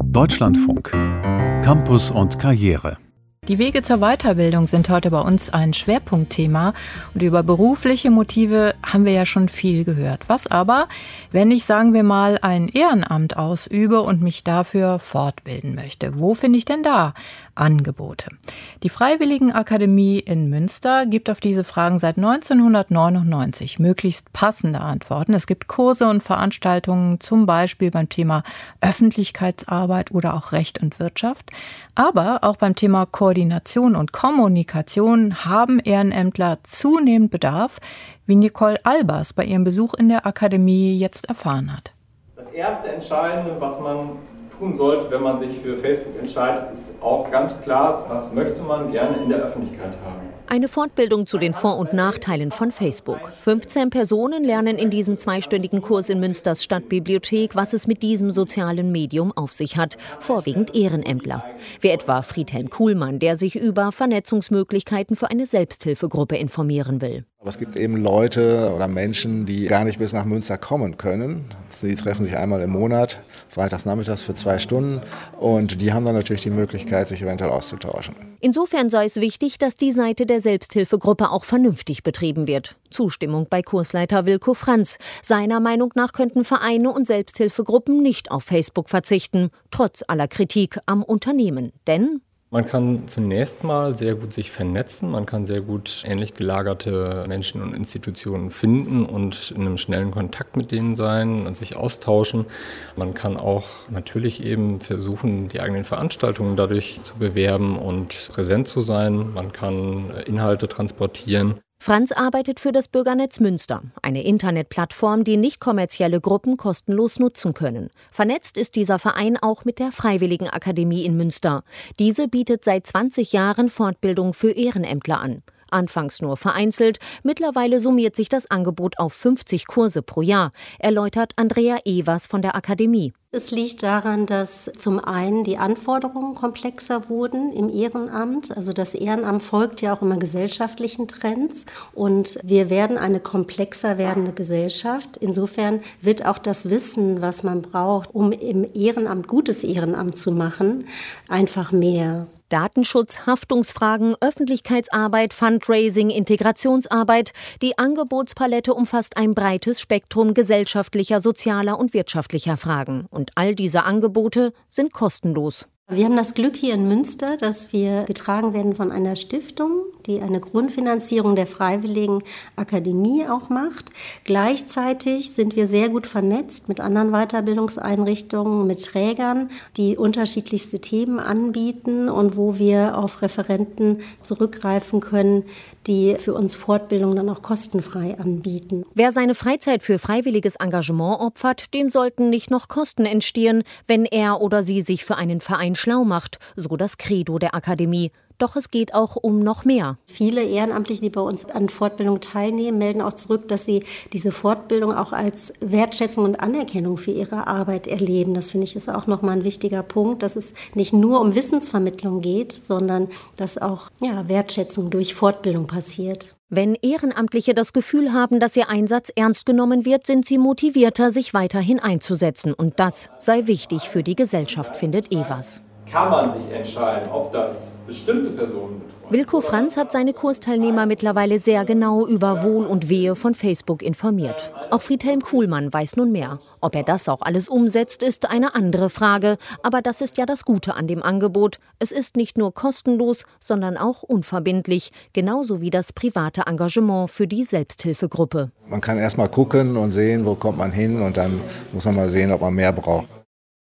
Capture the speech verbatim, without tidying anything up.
Deutschlandfunk. Campus und Karriere. Die Wege zur Weiterbildung sind heute bei uns ein Schwerpunktthema und über berufliche Motive haben wir ja schon viel gehört. Was aber, wenn ich, sagen wir mal, ein Ehrenamt ausübe und mich dafür fortbilden möchte? Wo finde ich denn da Angebote? Die Freiwilligenakademie in Münster gibt auf diese Fragen seit neunzehnhundertneunundneunzig möglichst passende Antworten. Es gibt Kurse und Veranstaltungen, zum Beispiel beim Thema Öffentlichkeitsarbeit oder auch Recht und Wirtschaft. Aber auch beim Thema Koordination und Kommunikation haben Ehrenämtler zunehmend Bedarf, wie Nicole Albers bei ihrem Besuch in der Akademie jetzt erfahren hat. Das erste Entscheidende, was man tun sollte, wenn man sich für Facebook entscheidet, ist auch ganz klar, was möchte man gerne in der Öffentlichkeit haben. Eine Fortbildung zu den Vor- und Nachteilen von Facebook. fünfzehn Personen lernen in diesem zweistündigen Kurs in Münsters Stadtbibliothek, was es mit diesem sozialen Medium auf sich hat. Vorwiegend Ehrenämtler. Wie etwa Friedhelm Kuhlmann, der sich über Vernetzungsmöglichkeiten für eine Selbsthilfegruppe informieren will. Aber es gibt eben Leute oder Menschen, die gar nicht bis nach Münster kommen können. Sie treffen sich einmal im Monat, freitags nachmittags für zwei Stunden. Und die haben dann natürlich die Möglichkeit, sich eventuell auszutauschen. Insofern sei es wichtig, dass die Seite der Selbsthilfegruppe auch vernünftig betrieben wird. Zustimmung bei Kursleiter Wilko Franz. Seiner Meinung nach könnten Vereine und Selbsthilfegruppen nicht auf Facebook verzichten, trotz aller Kritik am Unternehmen. Denn man kann zunächst mal sehr gut sich vernetzen, man kann sehr gut ähnlich gelagerte Menschen und Institutionen finden und in einem schnellen Kontakt mit denen sein und sich austauschen. Man kann auch natürlich eben versuchen, die eigenen Veranstaltungen dadurch zu bewerben und präsent zu sein. Man kann Inhalte transportieren. Franz arbeitet für das Bürgernetz Münster, eine Internetplattform, die nicht kommerzielle Gruppen kostenlos nutzen können. Vernetzt ist dieser Verein auch mit der Freiwilligenakademie in Münster. Diese bietet seit zwanzig Jahren Fortbildung für Ehrenämtler an. Anfangs nur vereinzelt, mittlerweile summiert sich das Angebot auf fünfzig Kurse pro Jahr, erläutert Andrea Evers von der Akademie. Es liegt daran, dass zum einen die Anforderungen komplexer wurden im Ehrenamt. Also das Ehrenamt folgt ja auch immer gesellschaftlichen Trends und wir werden eine komplexer werdende Gesellschaft. Insofern wird auch das Wissen, was man braucht, um im Ehrenamt gutes Ehrenamt zu machen, einfach mehr. Datenschutz, Haftungsfragen, Öffentlichkeitsarbeit, Fundraising, Integrationsarbeit. Die Angebotspalette umfasst ein breites Spektrum gesellschaftlicher, sozialer und wirtschaftlicher Fragen. Und all diese Angebote sind kostenlos. Wir haben das Glück hier in Münster, dass wir getragen werden von einer Stiftung, die eine Grundfinanzierung der Freiwilligenakademie auch macht. Gleichzeitig sind wir sehr gut vernetzt mit anderen Weiterbildungseinrichtungen, mit Trägern, die unterschiedlichste Themen anbieten und wo wir auf Referenten zurückgreifen können, die für uns Fortbildung dann auch kostenfrei anbieten. Wer seine Freizeit für freiwilliges Engagement opfert, dem sollten nicht noch Kosten entstehen, wenn er oder sie sich für einen Verein schlau macht, so das Credo der Akademie. Doch es geht auch um noch mehr. Viele Ehrenamtliche, die bei uns an Fortbildung teilnehmen, melden auch zurück, dass sie diese Fortbildung auch als Wertschätzung und Anerkennung für ihre Arbeit erleben. Das finde ich ist auch nochmal ein wichtiger Punkt, dass es nicht nur um Wissensvermittlung geht, sondern dass auch ja, Wertschätzung durch Fortbildung passiert. Wenn Ehrenamtliche das Gefühl haben, dass ihr Einsatz ernst genommen wird, sind sie motivierter, sich weiterhin einzusetzen. Und das sei wichtig für die Gesellschaft, findet Evers. Kann man sich entscheiden, ob das bestimmte Personen betreut. Wilko Franz hat seine Kursteilnehmer mittlerweile sehr genau über Wohl und Wehe von Facebook informiert. Auch Friedhelm Kuhlmann weiß nun mehr. Ob er das auch alles umsetzt, ist eine andere Frage. Aber das ist ja das Gute an dem Angebot. Es ist nicht nur kostenlos, sondern auch unverbindlich. Genauso wie das private Engagement für die Selbsthilfegruppe. Man kann erst mal gucken und sehen, wo kommt man hin und dann muss man mal sehen, ob man mehr braucht.